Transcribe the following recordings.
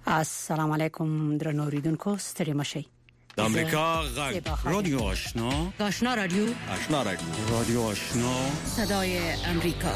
السلام علیکم درنو اوریدونکو ستړي مشئ د امریکا غږ رادیو آشنا رادیو رادیو آشنا صدای امریکا.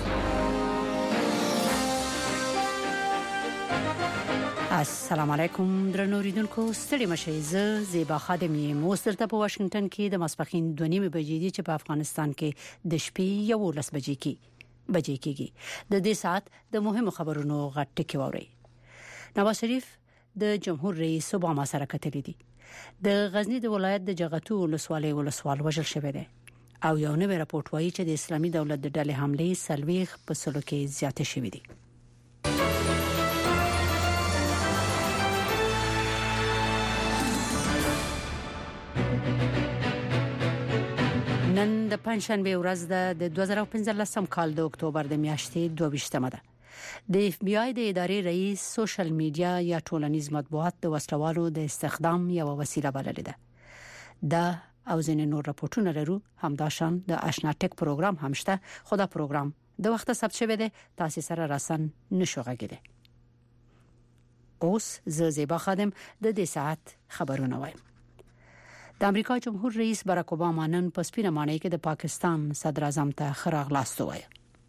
السلام علیکم درنو اوریدونکو ستړي مشئ زیبا خادمي موسترته په واشنگټن کې د ماسپخین 2:30 بجې دي چې په افغانستان کې د شپې 11 بجې کېږي. د دې سات د مهمو خبرونو غټ کې ووري. نواز شریف د جمهور رئیس اوباما سره کتلې دي. د غزنی د ولایت د جغتو ولسوال وژل شوی دی او یو نوی راپورټ وایي چې د اسلامي دولت د ډلې حمله سلويخ په سلو کې زیاته شوې دي. نن د پنځشنبه ورځ د 2015 کال د اکتوبر د میاشتې 22مه ده. د اف بی آی د ادارې رئیس سوشل میډیا یا ټولنیز مطبوعات د وسلوالو د استخدام یو وسیله بللې ده. دا او ځینې نور راپورټونه لرو. همداشان د آشنا ټیک پروګرام هم شته، خو دا پروګرام د وخت ثبت شوی دی، تاسو سره راسن نشو غږیدل. اوس زیبا خادم د دې ساعت خبرونه وایم. د امریکا جمهور رئیس باراک اوباما نن په سپینه ماڼۍ کې د پاکستان صدر اعظم ته خراغلاست وایي.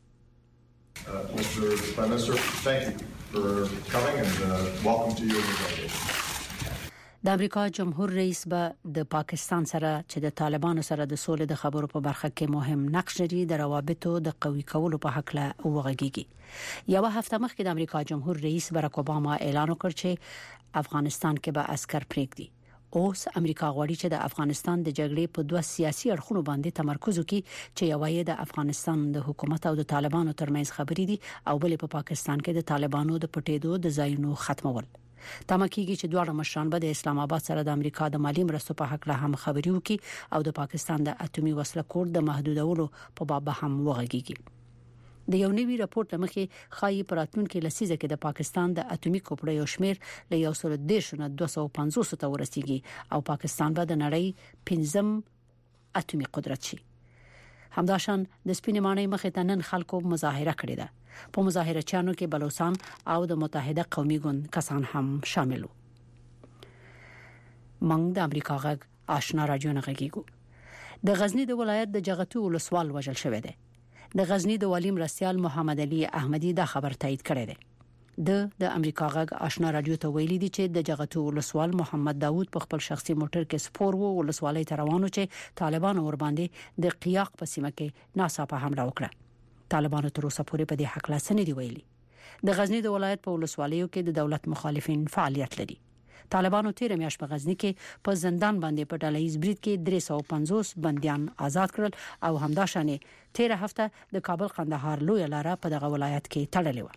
Mr. Prime Minister, thank you for coming and welcome to you in the delegation. د امریکا جمهور رئیس به د پاکستان سره چې د طالبانو سره د سولې د خبرو په برخه کې مهم نقش لري د روابطو د قوي کولو په حق له وغږیږي. یو هفته مخکې د امریکا جمهور رئیس باراک اوباما اعلان وکړ چې افغانستان کې به عسكر پرېږدي. اوس امریکا غواړي چې د افغانستان د جګړې په دوه سیاسي اړخونو باندې تمرکز وکړي چې یو یې د افغانستان د حکومت او د طالبانو ترمنځ خبرې دي او بل په پاکستان کې د طالبانو د پټېدو د ځایونو ختمول. تمه کېږي چې دواړه مشران به د اسلام آباد سره د امریکا د مالی مرستو په حق له هم خبرې وکړي او د پاکستان د اټومي وسله کور د محدودولو په باب هم وغږیږي. د یو نوي راپورټ لمخې خایي پراتونکو لسیزه کې د پاکستان د اټومي کوپړې شمیر له 110 نه 250 ته ورسیږي او پاکستان به د نړۍ 5م اټومي قدرت شي. همداشان د سپینې ماڼۍ مخې ته نن خلکو مظاهره کړې ده. په مظاهره چانو کې بلوچستان او د متحده قومي ګوند کسان هم شامل وو. موږ د امریکا غږ آشنا رادیو نه غږیږو. د غزنی د ولایت د جغتو ولسوال وژل شوی دی. د غزنی د والی مرستيال محمد علي احمدي دا خبر تایید کړی دی. د امریکا غږ آشنا رادیو ته ویلي دي چې د جغتو ولسوال محمد داوود په خپل شخصي موټر کې سپور وو ولسوالۍ ته روانو چې طالبانو ور باندې د قیاق په سیمه کې ناڅاپه حمله وکړه. طالبانو تر اوسه پورې په دې حق لا څه نه دی ویلي. د غزنی د ولایت په ولسوالیو کې د دولت مخالفین فعالیت لري. طالبانو تیر میاشت په غزنی کې په زندان باندې په ډالهیز برید کې 350 بنديان آزاد کړل او همداشانه تیر هفته د کابل قندهار لوی لاره په دغه ولایت کې تړلې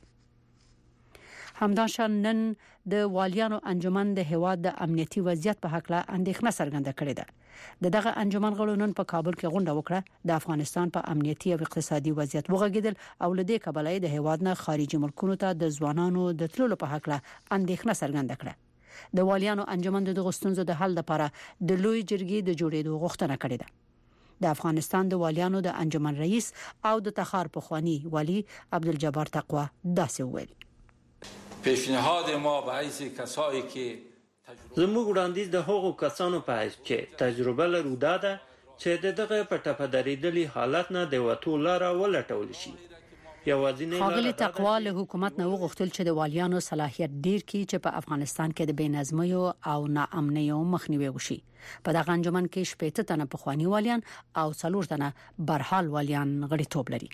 و. همداشان نن د والیانو انجمن د هواد د امنیتي وضعیت په حق له اندېښنه څرګنده کړې ده. دغه انجمن غړو نن په کابل کې غونډه وکړه. د افغانستان په امنیتي او اقتصادي وضعیت وغږیدل او لدې کبلای د هواد نه خارجي ملکونو ته د ځوانانو د تللو په حق له اندېښنه څرګنده کړه. د والیانو انجمن د غوښتنو د حل لپاره د لوی جرګې د جوړېدو غوښتنه کړې ده. د افغانستان د والیانو د انجمن رئیس او د تخار پخوانی والی عبدالجبار تقوا داسې وویل. پیشنهاد ما به حیث کسایی که زموږ وړاندیز د هغو کسانو په حیث چې تجربه لرو ده چې دغه په ټپه درېدلي حالت نه د وټو لاره ولټول شي. خاغلی تقوا له حکومت نه وغوښتل چې د والیانو صلاحیت ډیر کړي چې په افغانستان کې د بېنظمیو او ناامنیو مخنیوي وشي. په دغه انجمن کې 15 تنه پخوانی والیان او 4 تنه برحال والیان غړیتوب لري.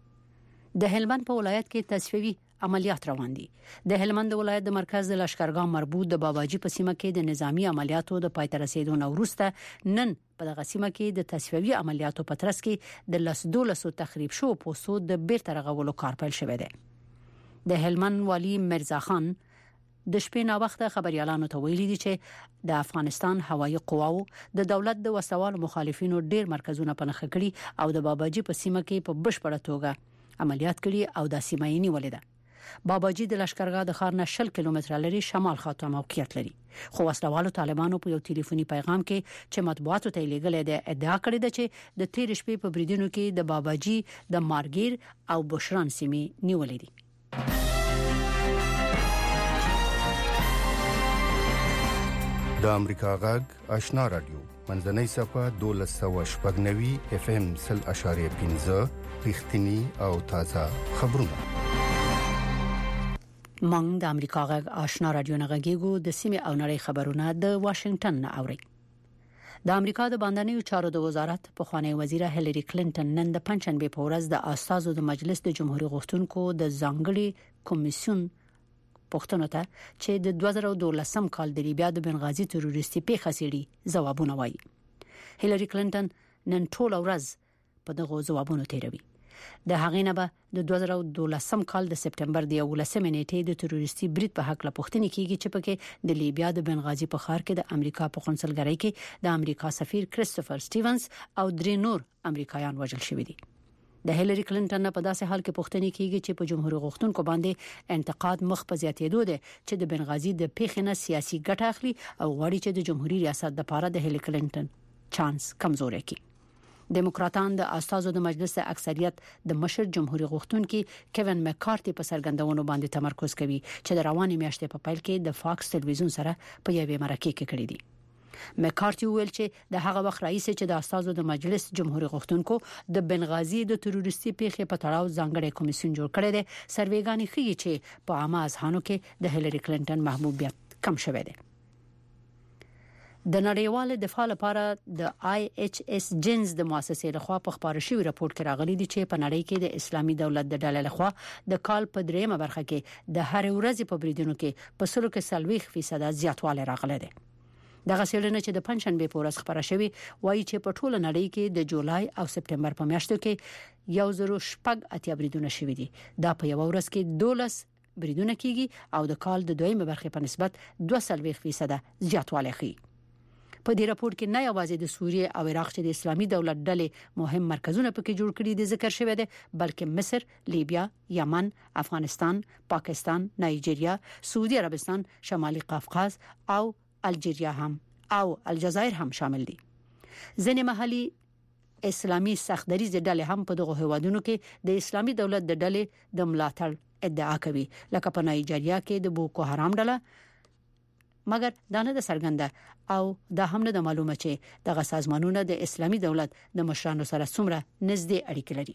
د هلمند په ولایت کې تصفیوي عملیات روان دي. د هلمند ولایت د مرکز د لشکرګاه مربوط د باباجي په سیمه کې د نظامی عملیاتو د پای ته رسیدو نه وروسته نن په دغه سیمه کې د تصفیوي عملیاتو په ترڅ کې د 12 تخریب شو پوسټو د بیرته رغولو کار پیل شوی دی. د هلمند والی مرزا خان د شپې نا وخت خبريالانو ته ویلي دي چې د افغانستان هوایي قواو د دولت د وسوال مخالفینو ډیر مرکزونه پنځه کړي او د باباجي په سیمه کې په بشپړه توګه عملیات کړي او د سیمه یې نیولې ده. باباجي د لشکرګاه د ښار نه 60 کیلومتره لري شمال خواته موقعیت لري. خو وسلوالو طالبانو په یو ټلیفوني پیغام کې چې مطبوعاتو ته لېږل دی ادعا کړې ده چې د تیر شپې په بریدونو کې د باباجي د مارګیر او بشران سیمې نیولې دي. د امریکا غږ آشنا رادیو منځنۍ صفه 1290 اف ام 0.15 رښتینی او تازه خبرونه. مونږ د امریکا غږ آشنا رادیو نه غږیږو د سیمه او نړۍ خبرونه د واشنگټن نه اوري. د امریکا د باندنیو چارو د وزارت په خوانی وزیره هیلری کلینټن نن د پنځشنبه په ورځ د استازو د مجلس د جمهوریت غوښتونکو د ځانګړي کمیسیون پښتنو ته چې د 2012 کال د لیبیا د بنغازي تروریستي پیښه سړي ځوابونه وایي. هیلری کلینټن نن ټول ورځ په دغه ځوابونو تیروي. د هغې نه به د 2012 کال د سپټمبر د 11 نیټې د تروریستي برید په حق لا پوښتنه کیږي چې پکې د لیبیا د بنغازي په ښار کې د امریکا په قونسلګرۍ کې د امریکا سفیر کریسټوفر سټیونز او درې نور امریکایان وژل شوي دي. د هیلری کلینټن په داسې حال کې پوښتنه کیږي چې په جمهوریت غوښتونکو باندې انتقاد مخ په زیاتېدو دي چې د بنغازي د پیښې نه سیاسي ګټه اخلي او غواړي چې د جمهوریت ریاست لپاره د هیلری کلینټن چانس کمزوري کړي. دموکراتان د استازو د مجلس اکثریت د مشر جمهوریت غوښتونکو کیوین مکارتي په سرګندونو باندې تمرکز کوي چې د رواني میاشتې په پیل کې د فاکس ټلویزیون سره په یوې مرکه کې کړی دی. مکارتي ویل چې د هغه وخت رئیس چې د استازو د مجلس جمهوریت غوښتونکو د بنغازي د تروریستي پیښې په تړاو ځانګړی کمیسیون جوړ کړی دی. سروېګانی ښیي چې په عامه اذهانو کې د هیلری کلینټن محبوبیت کم شوی دی. د نړیوال دفاع لپاره د IHS جنز د مؤسسې لخوا په خبرو شوی راپور کې راغلي دي چې په نړۍ کې د اسلامي دولت د ډلې لخوا د کال په دریمه برخه کې د هر ورځې په بریدونو کې په 40% زیاتوالی راغلی دی. دغه څېړنه چې د پنځشنبه په ورځ خبره شوې وایي چې په ټوله نړۍ کې د جولای او سپټمبر په میاشتو کې 1080 بریدونه شوي دي. دا په یو ورځ کې 12 بریدونه کیږي او د کال د دویمه برخه په نسبت 2% زیاتوالی ښيي. په دې راپور کې نه یوازې د سوریه او عراق چې د اسلامي دولت ډلې مهم مرکزونه پکې جوړ کړي دي ذکر شوی دی، بلکې مصر، لیبیا، یمن، افغانستان، پاکستان، نایجیریا، سعودي عربستان، شمالي قفقاز او الجزایر هم شامل دي. ځینې محلي اسلامي سختدریز ډلې هم په دغه هیوادونو کې د اسلامي دولت د ډلې د ملاتړ ادعا کوي، لکه په نایجیریا کې د بوکو حرام ډله، مګر دا نه د څرګنده او دا هم نه د معلومه چې دغه سازمانونه د اسلامي دولت د مشرانو سره څومره نږدې اړیکې لري.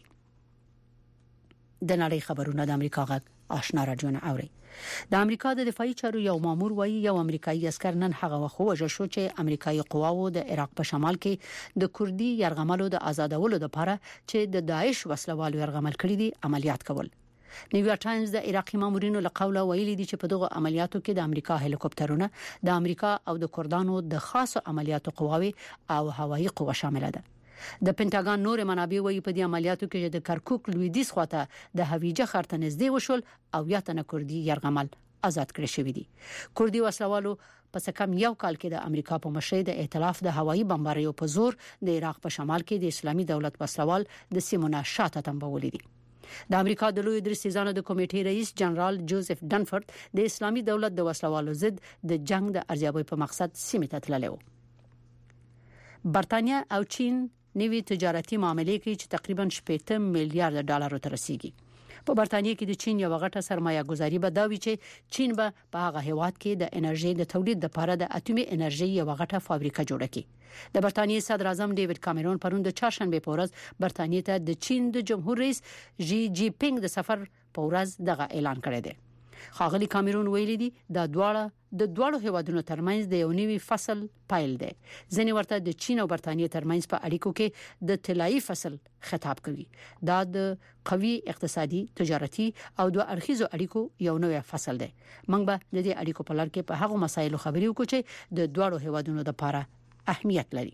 د نړۍ خبرونه د امریکا غږ آشنا رادیو نه اوري. د امریکا د دفاعي چارو یو مامور وایي یو امریکایي عسكر نن هغه وخت وژل شو چې امریکایي قواوو د عراق په شمال کې د کوردي یرغملو د آزادولو لپاره چې د داعش وسلوالو یرغمل کړی دي عملیات کول. نیویارک ټایمز د عراقي مامورینو له قوله ویلي دي چې په دغه عملیاتو کې د امریکا هلیکوپټرونه، د امریکا او د کوردانو د خاصو عملیاتو قواوي او هوایي قوا شامل ده. د پینټاګان نور منابع وایي په دې عملیاتو کې د کرکوک لویدیځ خواته د هویجه خرته نږدې وشول او یا تنه کوردي یرغمل آزاد کړی شوی دي. کوردي وسلوالو پس کم یو کال کې د امریکا په مشرۍ د ائتلاف د هوایي بمباریو په زور د عراق په شمال کې د اسلامي دولت وسلوال د سیمونه شاته تنبولې دي. د امریکا د لوی درې سیزانو د کمیټې رئیس جنرال جوزف ډنفورد د اسلامي دولت د وسلوالو ضد د جنگ د ارزیابۍ په مقصد سیمه ته تللی و. برتانیا او چین نوي تجارتي معاملې کې چې تقریبا 80 میلیارډ ډالر ته رسیدي. په برتانیا کې د چین یو غټه سرمایه گذاري به دا وی چې چین به په هغه هیواد کې د انرژي د تولید لپاره د اټومي انرژي یو غټه فابریکه جوړه کړي. د برتانیې صدر اعظم ډیوډ کامرون پروند د چهارشنبه په ورځ برتانیې ته د چین د جمهور رئیس جی جی پینګ د سفر په ورځ دغه اعلان کړی دی. ښاغلي کامرون ویلي دي د دواړو هیوادونو ترمنځ د یو نوي فصل پایل دی. ځینې ورته د چین او برتانیې ترمنځ په اړیکو کې د طلایي فصل خطاب کوي. دا د قوي اقتصادي، تجارتي او دوه اړخیزو اړیکو یو نوې فصل دی. موږ به د دې اړیکو په لړ کې په هغو مسایلو خبرې وکړو چې د دواړو هیوادونو لپاره اهمیت لري.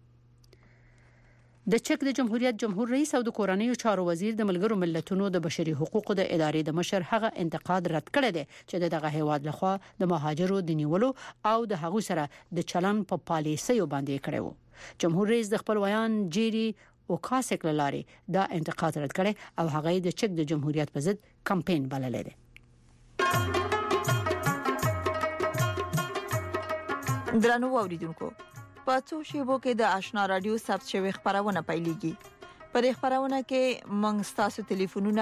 د چک د جمهوریت جمهور رئیس او د کورنیو چارو وزیر د ملګرو ملتونو د بشري حقوقو د ادارې د مشر هغه انتقاد رد کړی دی چې دغه هیواد لخوا د مهاجرو د نیولو او د هغو سره د چلن په پالیسیو باندې کړی و. جمهور رئیس د خپل بیان جيري اوکاسک لاري دا انتقاد رد کړی او هغه د چک د جمهوریت په ضد کمپاین بللی دی. درنو اوریدونکو، په څو شیبو کې د آشنا رادیو ثبت شوی خبرونه پیلېږي. په خبرونه کې موږ ستاسو ټلیفونونه